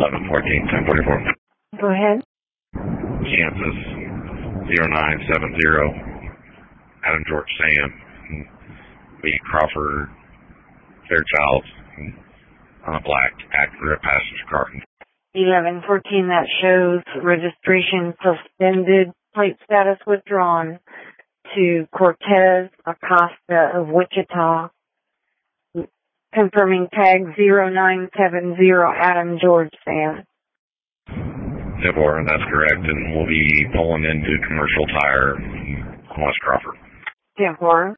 1114, 1044. Go ahead. Kansas 0970, Adam George Sam, B. Crawford Fairchild, on a black Acura passenger car. 1114, that shows registration suspended, plate status withdrawn to Cortez Acosta of Wichita, confirming tag 0970, Adam George Sam. 10-4, that's correct, and we'll be pulling into Commercial Tire on West Crawford. 10-4.